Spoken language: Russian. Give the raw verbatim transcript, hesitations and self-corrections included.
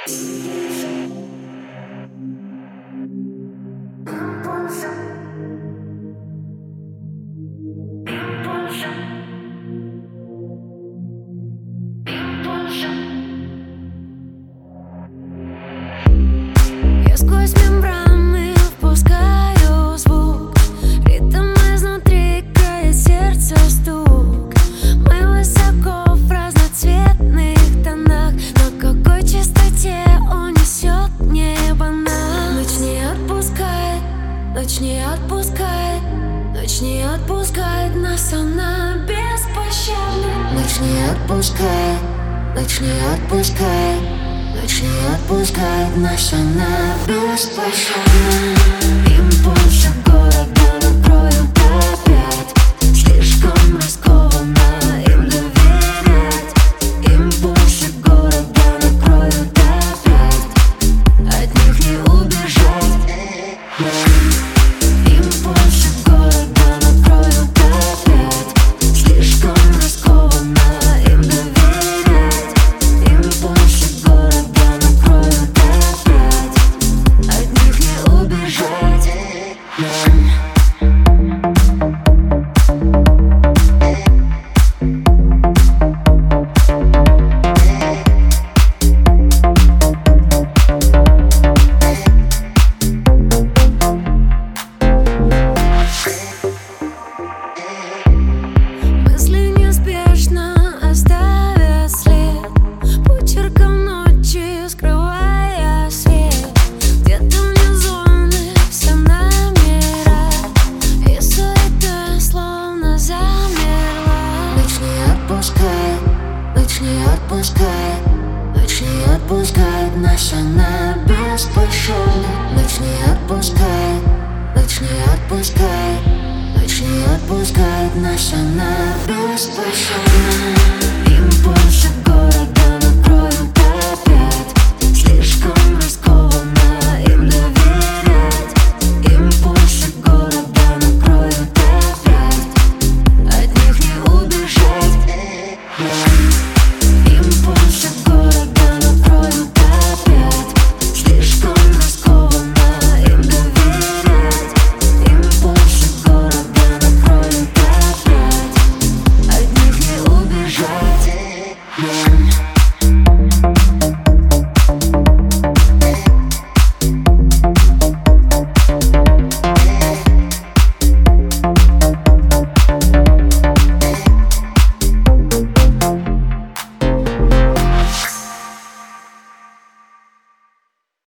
Я сквозь мембраны впускаю звук, ритм изнутри крает сердце стук. Мы высоко в разноцветных тонах, на какой частоте унесет небо нас. Ночь не отпускает, ночь не отпускает, ночь не отпускает нас, она беспощадна. Ночь не отпускает, ночь не отпускает, ночь не отпускает нас, она беспощадна. Импульсы города накроют опять, слишком рискованно им доверять. Импульсы города накроют опять, от них не убежать. Импульсы города накроют опять, слишком рискованно им доверять. Импульсы города накроют опять, от них не убежать. Мысли неспешно оставят след, почерком ночи скрывая свет. Где-то внизу все номера, и суета словно замерла. Ночь не отпускает, ночь не отпускает, ночь не отпускает нас, она беспощадна. Ночь не отпускает, ночь не отпускает, ночь не отпускает нас, она беспощадна. Импульсы